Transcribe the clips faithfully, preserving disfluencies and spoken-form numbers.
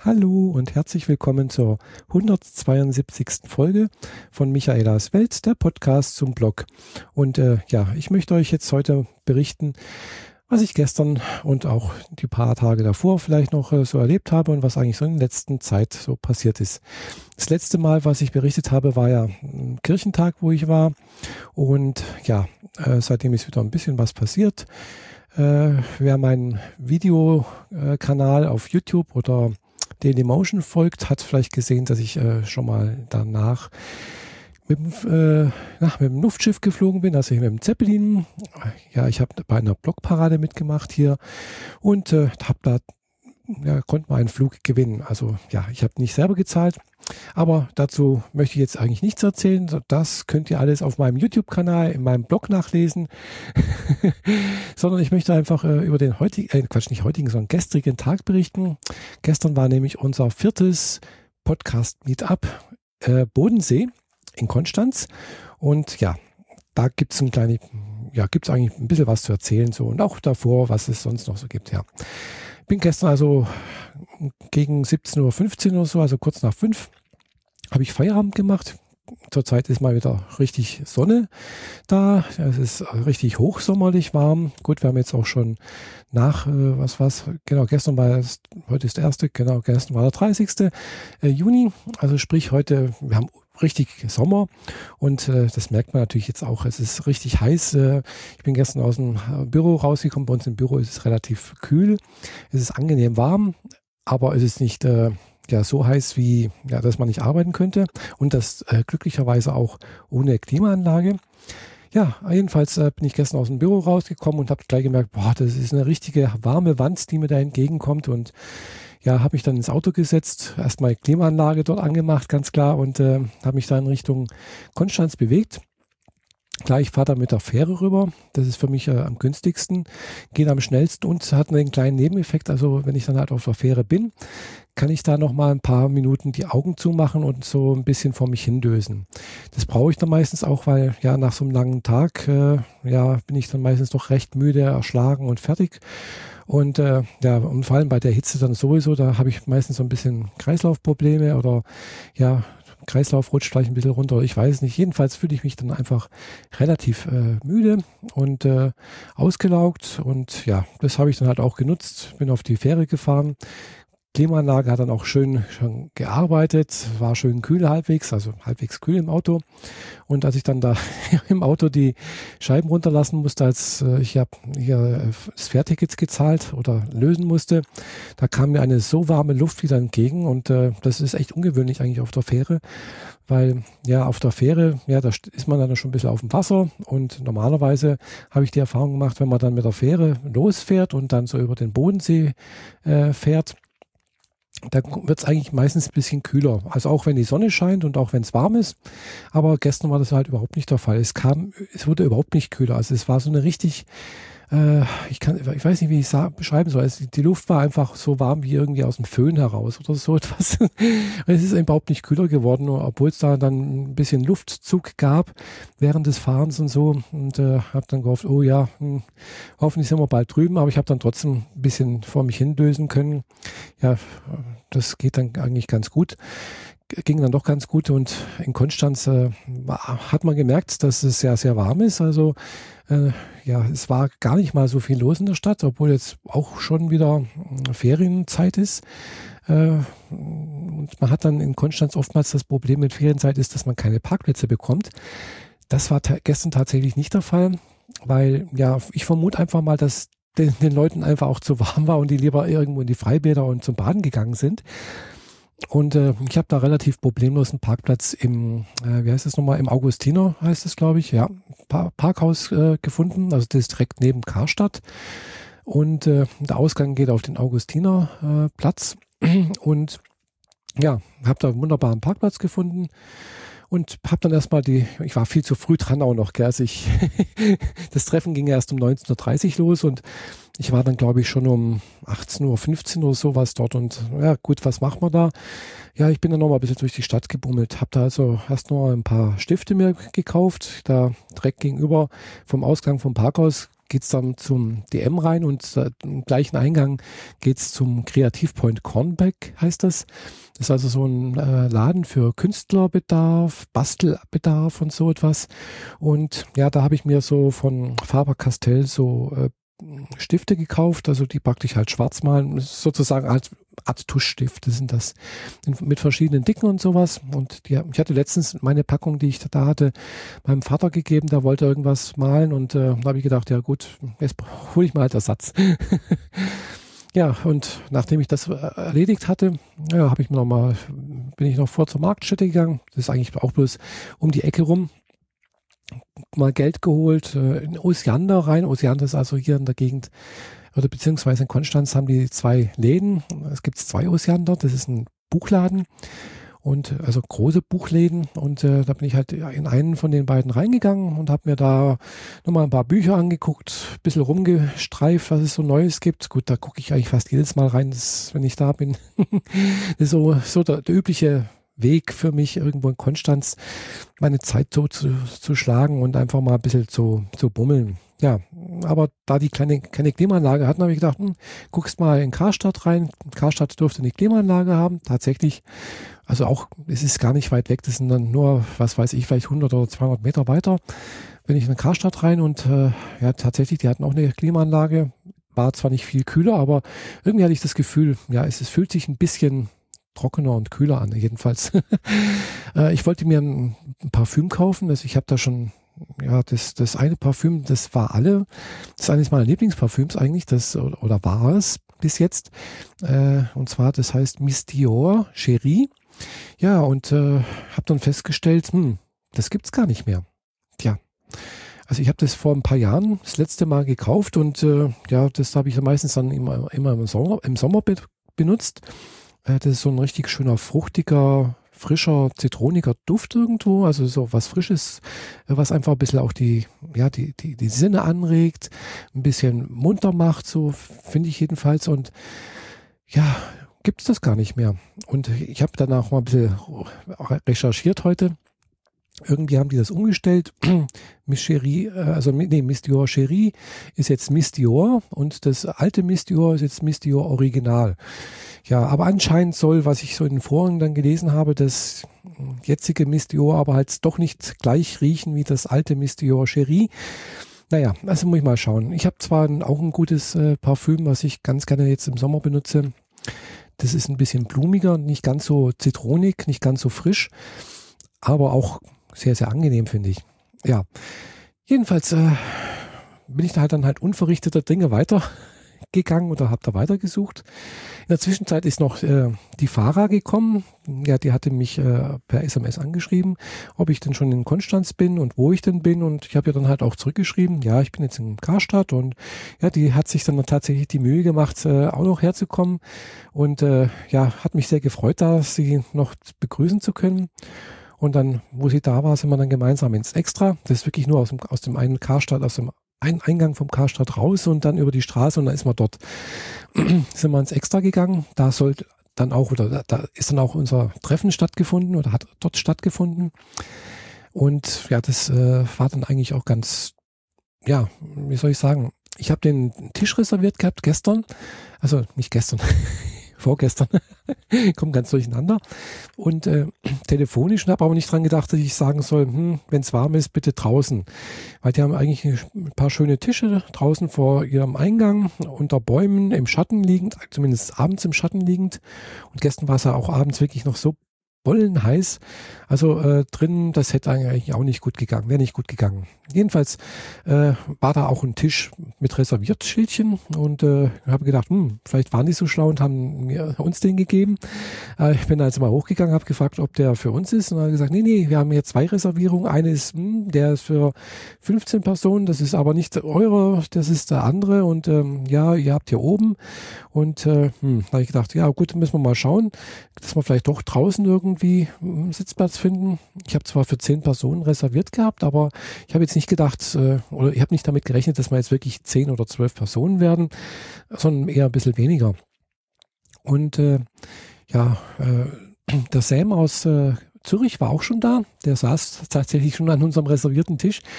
Hallo und herzlich willkommen zur hundertzweiundsiebzigsten Folge von Michaelas Welt, der Podcast zum Blog. Und äh, ja, ich möchte euch jetzt heute berichten, was ich gestern und auch die paar Tage davor vielleicht noch äh, so erlebt habe und was eigentlich so in der letzten Zeit so passiert ist. Das letzte Mal, was ich berichtet habe, war ja ein Kirchentag, wo ich war. Und ja, äh, seitdem ist wieder ein bisschen was passiert. Äh, wer meinen Videokanal auf YouTube oder Dailymotion folgt, hat vielleicht gesehen, dass ich äh, schon mal danach mit, äh, na, mit dem Luftschiff geflogen bin, also mit dem Zeppelin. Ja, ich habe bei einer Blogparade mitgemacht hier und äh, habe da ja, konnte man einen Flug gewinnen. Also ja, ich habe nicht selber gezahlt, aber dazu möchte ich jetzt eigentlich nichts erzählen. Das könnt ihr alles auf meinem YouTube-Kanal, in meinem Blog nachlesen. Sondern ich möchte einfach äh, über den heutigen, äh, Quatsch, nicht heutigen, sondern gestrigen Tag berichten. Gestern war nämlich unser viertes Podcast-Meetup äh, Bodensee in Konstanz. Und ja, da gibt es ein kleines, ja, gibt es eigentlich ein bisschen was zu erzählen so und auch davor, was es sonst noch so gibt, ja. Bin gestern also gegen siebzehn Uhr fünfzehn oder so, also kurz nach fünf, habe ich Feierabend gemacht. Zurzeit ist mal wieder richtig Sonne da. Es ist richtig hochsommerlich warm. Gut, wir haben jetzt auch schon nach, äh, was was, genau, gestern war es, heute ist der erste, genau, gestern war der dreißigste Juni. Also sprich heute, wir haben richtig Sommer und äh, das merkt man natürlich jetzt auch. Es ist richtig heiß. Äh, ich bin gestern aus dem Büro rausgekommen. Bei uns im Büro ist es relativ kühl. Es ist angenehm warm, aber es ist nicht äh, ja, so heiß, wie ja, dass man nicht arbeiten könnte. Und das äh, glücklicherweise auch ohne Klimaanlage. Ja, jedenfalls äh, bin ich gestern aus dem Büro rausgekommen und habe gleich gemerkt, boah, das ist eine richtige warme Wand, die mir da entgegenkommt. Und ja, habe mich dann ins Auto gesetzt, erstmal Klimaanlage dort angemacht, ganz klar, und äh, habe mich dann Richtung Konstanz bewegt. Klar, ich fahre da mit der Fähre rüber, das ist für mich äh, am günstigsten, geht am schnellsten und hat einen kleinen Nebeneffekt, also wenn ich dann halt auf der Fähre bin, kann ich da noch mal ein paar Minuten die Augen zumachen und so ein bisschen vor mich hindösen. Das brauche ich dann meistens auch, weil ja nach so einem langen Tag, äh, ja, bin ich dann meistens doch recht müde, erschlagen und fertig. Und äh, ja, und vor allem bei der Hitze dann sowieso, da habe ich meistens so ein bisschen Kreislaufprobleme oder ja, Kreislauf rutscht vielleicht ein bisschen runter, ich weiß es nicht. Jedenfalls fühle ich mich dann einfach relativ äh, müde und äh, ausgelaugt und ja, das habe ich dann halt auch genutzt, bin auf die Fähre gefahren. Klimaanlage hat dann auch schön schon gearbeitet, war schön kühl halbwegs, also halbwegs kühl im Auto. Und als ich dann da im Auto die Scheiben runterlassen musste, als äh, ich habe hier das Fährticket gezahlt oder lösen musste, da kam mir eine so warme Luft wieder entgegen und äh, das ist echt ungewöhnlich eigentlich auf der Fähre, weil ja auf der Fähre, ja, da ist man dann schon ein bisschen auf dem Wasser und normalerweise habe ich die Erfahrung gemacht, wenn man dann mit der Fähre losfährt und dann so über den Bodensee äh, fährt, da wird es eigentlich meistens ein bisschen kühler. Also auch wenn die Sonne scheint und auch wenn es warm ist. Aber gestern war das halt überhaupt nicht der Fall. Es kam, es wurde überhaupt nicht kühler. Also es war so eine richtig, äh, ich kann, ich weiß nicht, wie ich es beschreiben soll. Also die Luft war einfach so warm wie irgendwie aus dem Föhn heraus oder so etwas. Es ist überhaupt nicht kühler geworden, obwohl es da dann ein bisschen Luftzug gab während des Fahrens und so. Und äh, habe dann gehofft, oh ja, hm, hoffentlich sind wir bald drüben. Aber ich habe dann trotzdem ein bisschen vor mich hindösen können. Ja, das geht dann eigentlich ganz gut. Ging dann doch ganz gut und in Konstanz äh, hat man gemerkt, dass es sehr, sehr warm ist. Also äh, ja, es war gar nicht mal so viel los in der Stadt, obwohl jetzt auch schon wieder Ferienzeit ist. Äh, und man hat dann in Konstanz oftmals das Problem mit Ferienzeit ist, dass man keine Parkplätze bekommt. Das war ta- gestern tatsächlich nicht der Fall, weil ja, ich vermute einfach mal, dass den, den Leuten einfach auch zu warm war und die lieber irgendwo in die Freibäder und zum Baden gegangen sind. Und äh, ich habe da relativ problemlos einen Parkplatz im, äh, wie heißt das nochmal, im Augustiner heißt es, glaube ich, ja, pa- Parkhaus äh, gefunden. Also das ist direkt neben Karstadt. Und äh, der Ausgang geht auf den Augustiner äh, Platz. Und ja, habe da einen wunderbaren Parkplatz gefunden. Und habe dann erstmal die, ich war viel zu früh dran auch noch, gell? Also ich, das Treffen ging erst um neunzehn Uhr dreißig los und ich war dann, glaube ich, schon um achtzehn Uhr fünfzehn oder sowas dort und ja gut, was machen wir da? Ja, ich bin dann noch mal ein bisschen durch die Stadt gebummelt, habe da also erst noch ein paar Stifte mir gekauft, da direkt gegenüber vom Ausgang vom Parkhaus geht es dann zum D M rein und äh, im gleichen Eingang geht es zum Kreativpoint Kornbeck, heißt das. Das ist also so ein äh, Laden für Künstlerbedarf, Bastelbedarf und so etwas. Und ja, da habe ich mir so von Faber-Castell so äh, Stifte gekauft, also die praktisch halt schwarz malen, sozusagen als Art Tuschstifte sind das, mit verschiedenen Dicken und sowas. Und die, ich hatte letztens meine Packung, die ich da hatte, meinem Vater gegeben, der wollte irgendwas malen und äh, da habe ich gedacht, ja gut, jetzt hole ich mal halt Ersatz. Ja, und nachdem ich das erledigt hatte, ja, habe ich mir noch mal, bin ich noch vor zur Marktstätte gegangen. Das ist eigentlich auch bloß um die Ecke rum. Mal Geld geholt, äh, in Osiander rein. Osiander ist also hier in der Gegend, oder beziehungsweise in Konstanz haben die zwei Läden. Es gibt zwei Osiander, das ist ein Buchladen und also große Buchläden und äh, da bin ich halt in einen von den beiden reingegangen und habe mir da nochmal ein paar Bücher angeguckt, ein bisschen rumgestreift, was es so Neues gibt. Gut, da gucke ich eigentlich fast jedes Mal rein, das, wenn ich da bin. Das ist so, so der, der übliche Weg für mich, irgendwo in Konstanz meine Zeit so zu, zu schlagen und einfach mal ein bisschen zu, zu bummeln. Ja, aber da die kleine, keine Klimaanlage hatten, habe ich gedacht, hm, guckst mal in Karstadt rein. Karstadt durfte eine Klimaanlage haben, tatsächlich. Also auch, es ist gar nicht weit weg, das sind dann nur, was weiß ich, vielleicht hundert oder zweihundert Meter weiter. Bin ich in Karstadt rein und äh, ja, tatsächlich, die hatten auch eine Klimaanlage. War zwar nicht viel kühler, aber irgendwie hatte ich das Gefühl, ja, es, es fühlt sich ein bisschen trockener und kühler an, jedenfalls. äh, ich wollte mir ein, ein Parfüm kaufen, also ich habe da schon, ja, das, das eine Parfüm, das war alle, das ist eines meiner Lieblingsparfüms eigentlich, das, oder war es bis jetzt, äh, und zwar, das heißt Miss Dior Cherie. Ja, und äh, habe dann festgestellt, hm, das gibt's gar nicht mehr. Tja, also ich habe das vor ein paar Jahren das letzte Mal gekauft und äh, ja, das habe ich meistens dann immer, immer im Sommer, im Sommer be- benutzt. Das ist so ein richtig schöner, fruchtiger, frischer, zitroniger Duft irgendwo. Also so was Frisches, was einfach ein bisschen auch die, ja, die, die, die Sinne anregt, ein bisschen munter macht, so finde ich jedenfalls. Und ja, gibt es das gar nicht mehr. Und ich habe danach mal ein bisschen recherchiert heute. Irgendwie haben die das umgestellt. Miss Cherie, also nee, Miss Dior Cherie ist jetzt Miss Dior und das alte Miss Dior ist jetzt Miss Dior Original. Ja, aber anscheinend soll, was ich so in den Foren dann gelesen habe, das jetzige Miss Dior aber halt doch nicht gleich riechen wie das alte Miss Dior Cherie. Naja, also muss ich mal schauen. Ich habe zwar ein, auch ein gutes äh, Parfüm, was ich ganz gerne jetzt im Sommer benutze. Das ist ein bisschen blumiger, nicht ganz so zitronig, nicht ganz so frisch, aber auch sehr, sehr angenehm, finde ich. Ja, jedenfalls äh, bin ich da halt dann halt unverrichteter Dinge weitergegangen oder habe da weitergesucht. In der Zwischenzeit ist noch äh, die Farah gekommen. Ja, die hatte mich äh, per S M S angeschrieben, ob ich denn schon in Konstanz bin und wo ich denn bin. Und ich habe ihr dann halt auch zurückgeschrieben, ja, ich bin jetzt in Karstadt. Und ja, die hat sich dann tatsächlich die Mühe gemacht, äh, auch noch herzukommen. Und äh, ja, hat mich sehr gefreut, da sie noch begrüßen zu können. Und dann, wo sie da war, sind wir dann gemeinsam ins Extra. Das ist wirklich nur aus dem, aus dem einen Karstadt, aus dem einen Eingang vom Karstadt raus und dann über die Straße und dann ist man dort, sind wir ins Extra gegangen. Da sollte dann auch, oder da, da ist dann auch unser Treffen stattgefunden oder hat dort stattgefunden. Und ja, das äh, war dann eigentlich auch ganz, ja, wie soll ich sagen, ich habe den Tisch reserviert gehabt gestern, also nicht gestern, vorgestern, kommen ganz durcheinander und äh, telefonisch, habe aber nicht dran gedacht, dass ich sagen soll, hm, wenn es warm ist, bitte draußen, weil die haben eigentlich ein paar schöne Tische draußen vor ihrem Eingang, unter Bäumen, im Schatten liegend, zumindest abends im Schatten liegend und gestern war es ja auch abends wirklich noch so bollenheiß, also äh, drin, das hätte eigentlich auch nicht gut gegangen, wäre nicht gut gegangen. Jedenfalls äh, war da auch ein Tisch mit Reserviertschildchen und äh, habe gedacht, hm, vielleicht waren die so schlau und haben mir, uns den gegeben. Äh, ich bin also mal hochgegangen, habe gefragt, ob der für uns ist und habe gesagt, nee, nee, wir haben hier zwei Reservierungen. Eine ist, hm, der ist für fünfzehn Personen, das ist aber nicht eure, das ist der andere und ähm, ja, ihr habt hier oben und äh, hm, da habe ich gedacht, ja gut, müssen wir mal schauen, dass wir vielleicht doch draußen irgendwie einen Sitzplatz finden. Ich habe zwar für zehn Personen reserviert gehabt, aber ich habe jetzt nicht gedacht, äh, oder ich habe nicht damit gerechnet, dass wir jetzt wirklich zehn oder zwölf Personen werden, sondern eher ein bisschen weniger. Und äh, ja, äh, der Sam aus äh, Zürich war auch schon da. Der saß tatsächlich schon an unserem reservierten Tisch.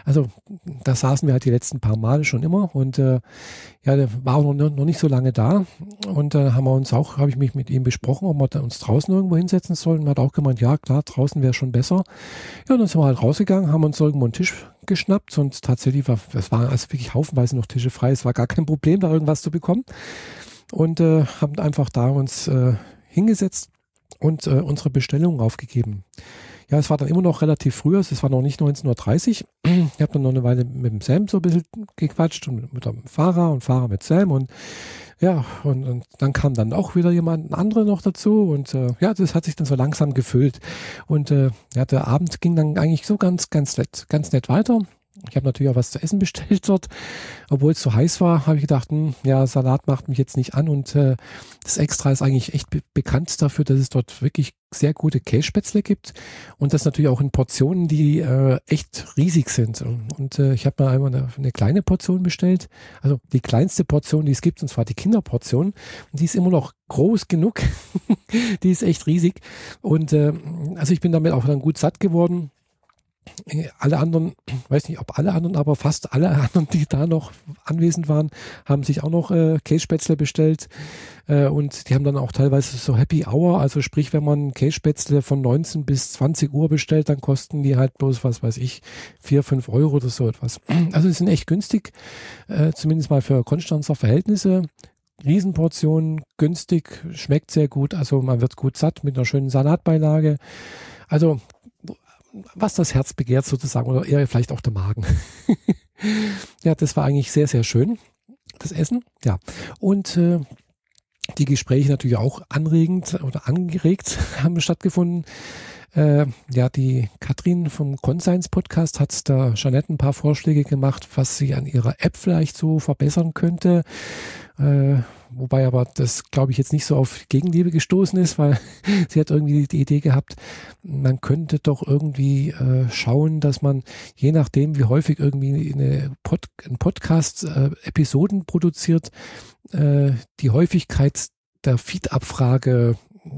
Also da saßen wir halt die letzten paar Male schon immer und äh, ja, der war auch noch, noch nicht so lange da und dann äh, haben wir uns auch, habe ich mich mit ihm besprochen, ob wir da uns draußen irgendwo hinsetzen sollen. Und er hat auch gemeint, ja klar, draußen wäre schon besser. Ja, und dann sind wir halt rausgegangen, haben uns irgendwo einen Tisch geschnappt und tatsächlich war, es waren also wirklich haufenweise noch Tische frei, es war gar kein Problem, da irgendwas zu bekommen und äh, haben einfach da uns äh, hingesetzt und äh, unsere Bestellung aufgegeben. Ja, es war dann immer noch relativ früh, es war noch nicht neunzehn Uhr dreißig. Ich habe dann noch eine Weile mit dem Sam so ein bisschen gequatscht und mit, mit dem Fahrer und Fahrer mit Sam und ja, und, und dann kam dann auch wieder jemand, ein anderer noch dazu und äh, ja, das hat sich dann so langsam gefüllt und äh, ja, der Abend ging dann eigentlich so ganz, ganz nett, ganz nett weiter. Ich habe natürlich auch was zu essen bestellt dort. Obwohl es so heiß war, habe ich gedacht, hm, ja, Salat macht mich jetzt nicht an. Und äh, das Extra ist eigentlich echt be- bekannt dafür, dass es dort wirklich sehr gute Kässpätzle gibt. Und das natürlich auch in Portionen, die äh, echt riesig sind. Und, und äh, ich habe mir einmal eine, eine kleine Portion bestellt. Also die kleinste Portion, die es gibt, und zwar die Kinderportion. Und die ist immer noch groß genug. Die ist echt riesig. Und äh, also ich bin damit auch dann gut satt geworden. Alle anderen, weiß nicht, ob alle anderen, aber fast alle anderen, die da noch anwesend waren, haben sich auch noch äh, Kässpätzle bestellt äh, und die haben dann auch teilweise so Happy Hour, also sprich, wenn man Kässpätzle von neunzehn bis zwanzig Uhr bestellt, dann kosten die halt bloß, was weiß ich, vier, fünf Euro oder so etwas. Also die sind echt günstig, äh, zumindest mal für Konstanzer Verhältnisse. Riesenportionen, günstig, schmeckt sehr gut, also man wird gut satt mit einer schönen Salatbeilage. Also was das Herz begehrt sozusagen oder eher vielleicht auch der Magen. Ja, das war eigentlich sehr, sehr schön, das Essen. Ja, und äh, die Gespräche natürlich auch anregend oder angeregt haben stattgefunden. Äh, ja, die Katrin vom Conscience Podcast hat da Jeanette ein paar Vorschläge gemacht, was sie an ihrer App vielleicht so verbessern könnte. Äh, wobei aber das, glaube ich, jetzt nicht so auf Gegenliebe gestoßen ist, weil sie hat irgendwie die Idee gehabt, man könnte doch irgendwie äh, schauen, dass man, je nachdem, wie häufig irgendwie eine Pod, ein Podcast äh, Episoden produziert, äh, die Häufigkeit der Feed-Abfrage,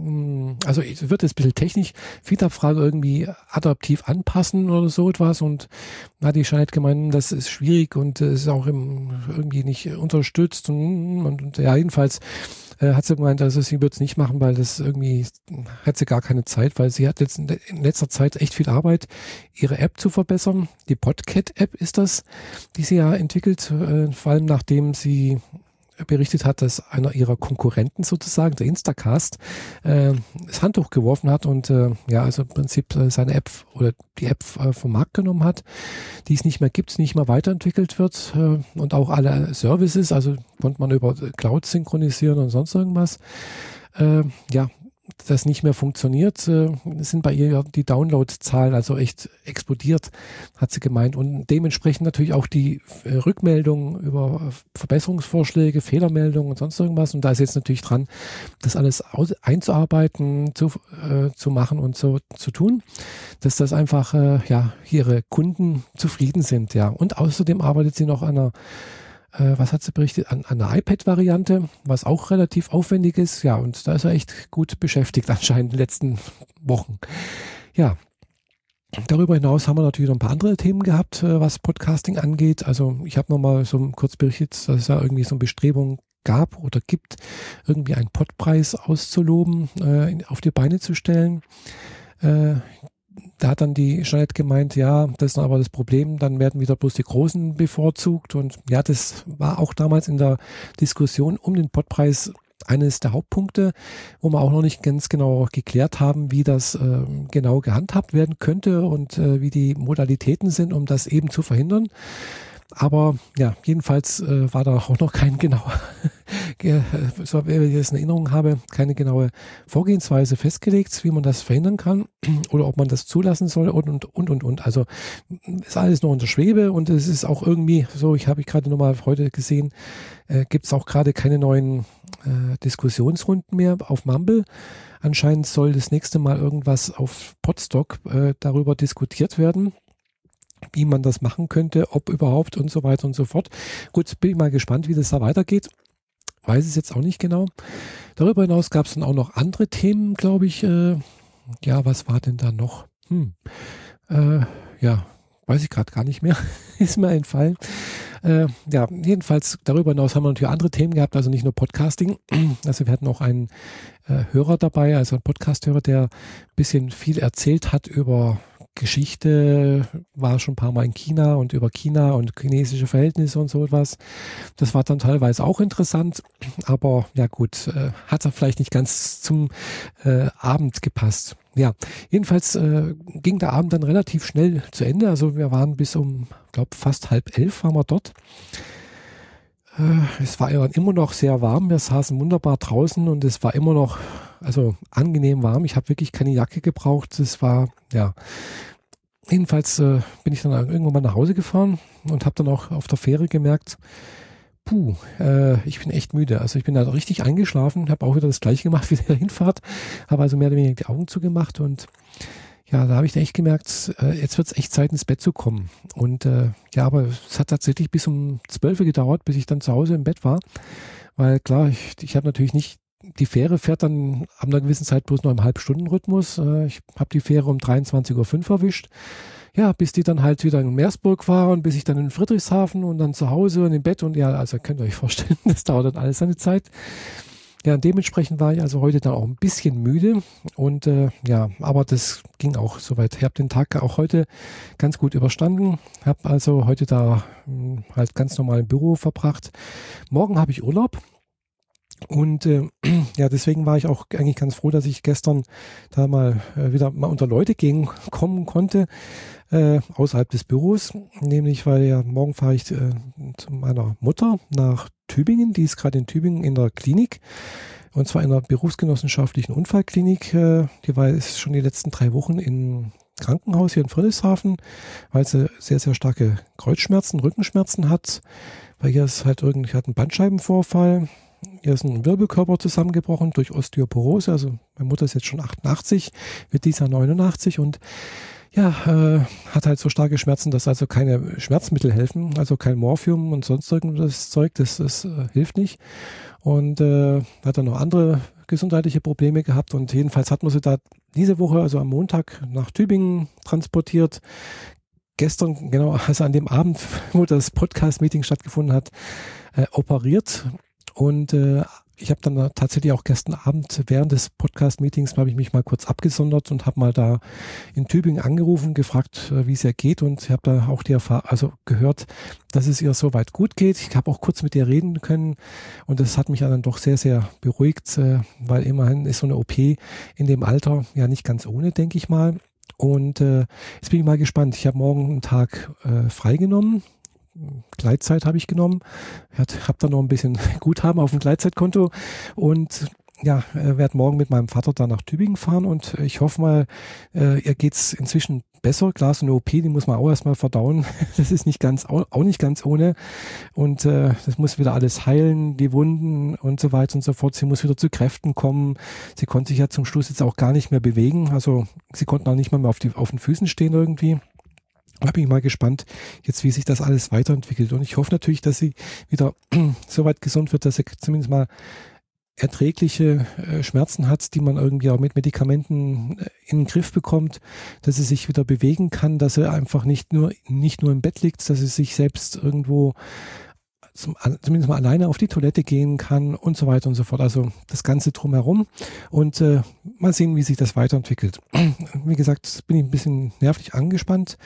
also es wird jetzt ein bisschen technisch, Feed-Abfrage irgendwie adaptiv anpassen oder so etwas und na, die Jeanette gemeint, das ist schwierig und es ist auch im, irgendwie nicht unterstützt und, und, und ja, jedenfalls äh, hat sie gemeint, also sie wird es nicht machen, weil das irgendwie, hat sie gar keine Zeit, weil sie hat jetzt in, in letzter Zeit echt viel Arbeit, ihre App zu verbessern. Die Podcat-App ist das, die sie ja entwickelt, äh, vor allem nachdem sie berichtet hat, dass einer ihrer Konkurrenten sozusagen, der Instacast, äh, das Handtuch geworfen hat und äh, ja, also im Prinzip äh, seine App oder die App äh, vom Markt genommen hat, die es nicht mehr gibt, nicht mehr weiterentwickelt wird äh, und auch alle Services, also konnte man über Cloud synchronisieren und sonst irgendwas, äh, ja, das nicht mehr funktioniert, äh, sind bei ihr die Downloadzahlen also echt explodiert, hat sie gemeint. Und dementsprechend natürlich auch die äh, Rückmeldungen über Verbesserungsvorschläge, Fehlermeldungen und sonst irgendwas. Und da ist jetzt natürlich dran, das alles aus, einzuarbeiten, zu, äh, zu machen und so zu tun, dass das einfach, äh, ja, ihre Kunden zufrieden sind, ja. Und außerdem arbeitet sie noch an einer was hat sie berichtet, an, an einer iPad-Variante, was auch relativ aufwendig ist. Ja, und da ist er echt gut beschäftigt anscheinend in den letzten Wochen. Ja, darüber hinaus haben wir natürlich noch ein paar andere Themen gehabt, was Podcasting angeht. Also ich habe nochmal so kurz berichtet, dass es ja irgendwie so eine Bestrebung gab oder gibt, irgendwie einen Podpreis auszuloben, äh, auf die Beine zu stellen. Äh, Da hat dann die Jeanette gemeint, ja, das ist aber das Problem, dann werden wieder bloß die Großen bevorzugt. Und ja, das war auch damals in der Diskussion um den Podpreis eines der Hauptpunkte, wo wir auch noch nicht ganz genau geklärt haben, wie das äh, genau gehandhabt werden könnte und äh, wie die Modalitäten sind, um das eben zu verhindern. Aber ja, jedenfalls äh, war da auch noch kein genauer, so wie ich das in Erinnerung habe, keine genaue Vorgehensweise festgelegt, wie man das verhindern kann oder ob man das zulassen soll und und und und. und. Also ist alles noch unter Schwebe und es ist auch irgendwie so, ich habe ich gerade nochmal heute gesehen, äh, gibt es auch gerade keine neuen äh, Diskussionsrunden mehr auf Mumble. Anscheinend soll das nächste Mal irgendwas auf Podstock äh, darüber diskutiert werden, wie man das machen könnte, ob überhaupt und so weiter und so fort. Gut, bin ich mal gespannt, wie das da weitergeht. Weiß es jetzt auch nicht genau. Darüber hinaus gab es dann auch noch andere Themen, glaube ich. Äh, ja, was war denn da noch? Hm. Äh, ja, weiß ich gerade gar nicht mehr, ist mir entfallen. Äh, ja, jedenfalls darüber hinaus haben wir natürlich andere Themen gehabt, also nicht nur Podcasting. Also wir hatten auch einen äh, Hörer dabei, also einen Podcast-Hörer, der ein bisschen viel erzählt hat über Geschichte, war schon ein paar Mal in China und über China und chinesische Verhältnisse und so etwas. Das war dann teilweise auch interessant, aber ja gut, äh, hat er vielleicht nicht ganz zum äh, Abend gepasst. Ja, jedenfalls äh, ging der Abend dann relativ schnell zu Ende. Also wir waren bis um, glaube fast halb elf waren wir dort. Äh, es war immer noch sehr warm. Wir saßen wunderbar draußen und es war immer noch, also angenehm warm. Ich habe wirklich keine Jacke gebraucht. Es war, ja, jedenfalls äh, bin ich dann irgendwann mal nach Hause gefahren und habe dann auch auf der Fähre gemerkt, puh, äh, ich bin echt müde. Also ich bin da richtig eingeschlafen, habe auch wieder das Gleiche gemacht wie der Hinfahrt, habe also mehr oder weniger die Augen zugemacht und ja, da habe ich echt gemerkt, äh, jetzt wird es echt Zeit ins Bett zu kommen. Und äh, ja, aber es hat tatsächlich bis um zwölf Uhr gedauert, bis ich dann zu Hause im Bett war, weil klar, ich, ich habe natürlich nicht, die Fähre fährt dann ab einer gewissen Zeit bloß noch im Halbstundenrhythmus. Äh, ich habe die Fähre um dreiundzwanzig Uhr fünf erwischt. Ja, bis die dann halt wieder in Meersburg war und bis ich dann in Friedrichshafen und dann zu Hause und im Bett und ja, also könnt ihr euch vorstellen, das dauert dann alles seine Zeit. Ja, und dementsprechend war ich also heute dann auch ein bisschen müde und äh, ja, aber das ging auch soweit. Ich habe den Tag auch heute ganz gut überstanden, habe also heute da mh, halt ganz normal im Büro verbracht. Morgen habe ich Urlaub. Und äh, ja, deswegen war ich auch eigentlich ganz froh, dass ich gestern da mal äh, wieder mal unter Leute gehen kommen konnte, äh, außerhalb des Büros. Nämlich, weil ja morgen fahre ich äh, zu meiner Mutter nach Tübingen. Die ist gerade in Tübingen in der Klinik. Und zwar in der berufsgenossenschaftlichen Unfallklinik. Äh, die war ist schon die letzten drei Wochen im Krankenhaus hier in Friedrichshafen, weil sie sehr, sehr starke Kreuzschmerzen, Rückenschmerzen hat. Weil hier ist halt irgendwie, hat einen Bandscheibenvorfall. Hier ist ein Wirbelkörper zusammengebrochen durch Osteoporose. Also meine Mutter ist jetzt schon achtundachtzig, wird dieses Jahr neunundachtzig und ja, äh, hat halt so starke Schmerzen, dass also keine Schmerzmittel helfen, also kein Morphium und sonst irgendwas Zeug, das, das äh, hilft nicht. Und äh, hat dann noch andere gesundheitliche Probleme gehabt und jedenfalls hat man sie da diese Woche, also am Montag, nach Tübingen transportiert. Gestern, genau, also an dem Abend, wo das Podcast-Meeting stattgefunden hat, äh, operiert. Und äh, ich habe dann tatsächlich auch gestern Abend während des Podcast-Meetings habe ich mich mal kurz abgesondert und habe mal da in Tübingen angerufen, gefragt, äh, wie es ihr geht. Und ich habe da auch die Erfahrung, also gehört, dass es ihr soweit gut geht. Ich habe auch kurz mit ihr reden können und das hat mich dann doch sehr, sehr beruhigt, äh, weil immerhin ist so eine O P in dem Alter ja nicht ganz ohne, denke ich mal. Und äh, jetzt bin ich mal gespannt. Ich habe morgen einen Tag äh, freigenommen. Gleitzeit habe ich genommen, habe dann noch ein bisschen Guthaben auf dem Gleitzeitkonto und ja, werde morgen mit meinem Vater da nach Tübingen fahren und ich hoffe mal, äh, ihr geht's inzwischen besser. Klar, so eine O P, die muss man auch erstmal verdauen. Das ist nicht ganz, auch nicht ganz ohne und äh, das muss wieder alles heilen, die Wunden und so weiter und so fort. Sie muss wieder zu Kräften kommen. Sie konnte sich ja zum Schluss jetzt auch gar nicht mehr bewegen, also sie konnten auch nicht mal mehr auf, die, auf den Füßen stehen irgendwie. Da bin ich mal gespannt, jetzt wie sich das alles weiterentwickelt. Und ich hoffe natürlich, dass sie wieder so weit gesund wird, dass sie zumindest mal erträgliche äh, Schmerzen hat, die man irgendwie auch mit Medikamenten äh, in den Griff bekommt, dass sie sich wieder bewegen kann, dass sie einfach nicht nur nicht nur im Bett liegt, dass sie sich selbst irgendwo zum, zumindest mal alleine auf die Toilette gehen kann und so weiter und so fort. Also das Ganze drumherum und äh, mal sehen, wie sich das weiterentwickelt. Wie gesagt, bin ich ein bisschen nervlich angespannt.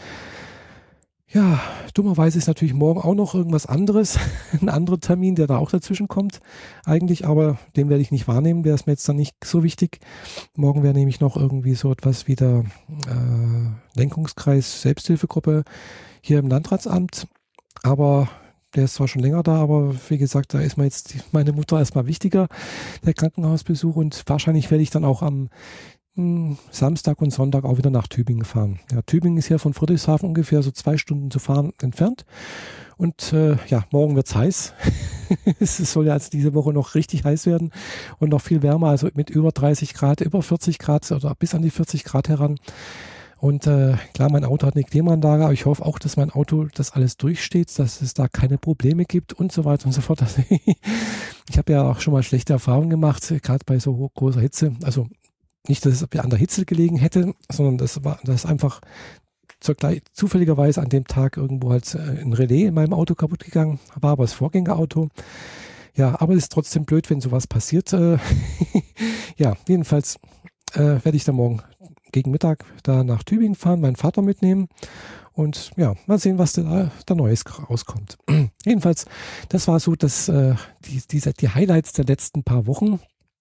Ja, dummerweise ist natürlich morgen auch noch irgendwas anderes, ein anderer Termin, der da auch dazwischen kommt eigentlich, aber den werde ich nicht wahrnehmen, der ist mir jetzt dann nicht so wichtig. Morgen wäre nämlich noch irgendwie so etwas wie der äh, Lenkungskreis Selbsthilfegruppe hier im Landratsamt, aber der ist zwar schon länger da, aber wie gesagt, da ist mir jetzt meine Mutter erstmal wichtiger, der Krankenhausbesuch und wahrscheinlich werde ich dann auch am Samstag und Sonntag auch wieder nach Tübingen fahren. Ja, Tübingen ist hier von Friedrichshafen ungefähr so zwei Stunden zu fahren entfernt. Und äh, ja, morgen wird's heiß. Es soll ja jetzt diese Woche noch richtig heiß werden und noch viel wärmer, also mit über dreißig Grad, über vierzig Grad oder bis an die vierzig Grad heran. Und äh, klar, mein Auto hat eine Klimaanlage, aber ich hoffe auch, dass mein Auto das alles durchsteht, dass es da keine Probleme gibt und so weiter und so fort. Also, ich habe ja auch schon mal schlechte Erfahrungen gemacht, gerade bei so großer Hitze. Also nicht, dass es an der Hitze gelegen hätte, sondern das war das einfach zur gleich, zufälligerweise an dem Tag irgendwo halt ein Relais in meinem Auto kaputt gegangen, war aber das Vorgängerauto. Ja, aber es ist trotzdem blöd, wenn sowas passiert. Ja, jedenfalls äh, werde ich dann morgen gegen Mittag da nach Tübingen fahren, meinen Vater mitnehmen und ja, mal sehen, was da, da Neues rauskommt. Jedenfalls, das war so, dass äh, die, diese, die Highlights der letzten paar Wochen.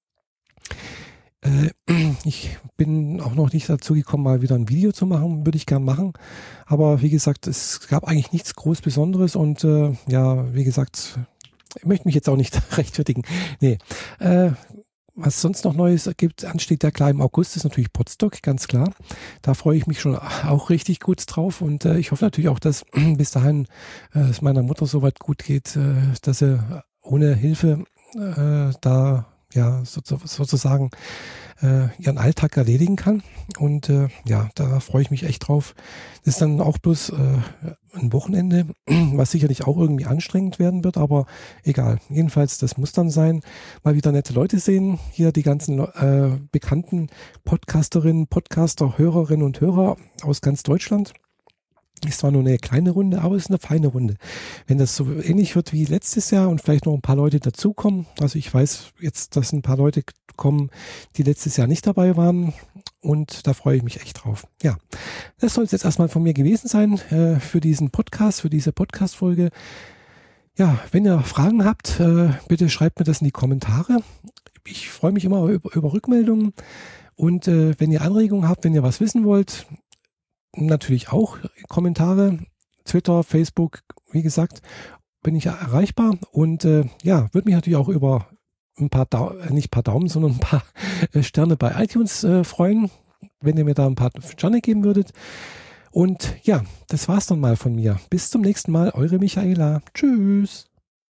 Äh, ich bin auch noch nicht dazu gekommen, mal wieder ein Video zu machen, würde ich gern machen. Aber wie gesagt, es gab eigentlich nichts groß Besonderes und äh, ja, wie gesagt, ich möchte mich jetzt auch nicht rechtfertigen. Nee, äh, was sonst noch Neues gibt, ansteht der klar im August, ist natürlich Potsdok, ganz klar. Da freue ich mich schon auch richtig gut drauf und äh, ich hoffe natürlich auch, dass bis dahin äh, es meiner Mutter soweit gut geht, äh, dass sie ohne Hilfe äh, da ja so, so, sozusagen äh, ihren Alltag erledigen kann. Und äh, ja, da freue ich mich echt drauf. Das ist dann auch bloß äh, ein Wochenende, was sicherlich auch irgendwie anstrengend werden wird, aber egal. Jedenfalls, das muss dann sein. Mal wieder nette Leute sehen. Hier die ganzen äh, bekannten Podcasterinnen, Podcaster, Hörerinnen und Hörer aus ganz Deutschland. Ist zwar nur eine kleine Runde, aber es ist eine feine Runde. Wenn das so ähnlich wird wie letztes Jahr und vielleicht noch ein paar Leute dazukommen, also ich weiß jetzt, dass ein paar Leute kommen, die letztes Jahr nicht dabei waren und da freue ich mich echt drauf. Ja, das soll es jetzt erstmal von mir gewesen sein äh, für diesen Podcast, für diese Podcast-Folge. Ja, wenn ihr Fragen habt, äh, bitte schreibt mir das in die Kommentare. Ich freue mich immer über, über Rückmeldungen und äh, wenn ihr Anregungen habt, wenn ihr was wissen wollt, natürlich auch Kommentare, Twitter, Facebook, wie gesagt, bin ich erreichbar und äh, ja, würde mich natürlich auch über ein paar, Dau nicht ein paar Daumen, sondern ein paar äh, Sterne bei iTunes äh, freuen, wenn ihr mir da ein paar Sterne geben würdet. Und ja, das war's dann mal von mir. Bis zum nächsten Mal, eure Michaela. Tschüss.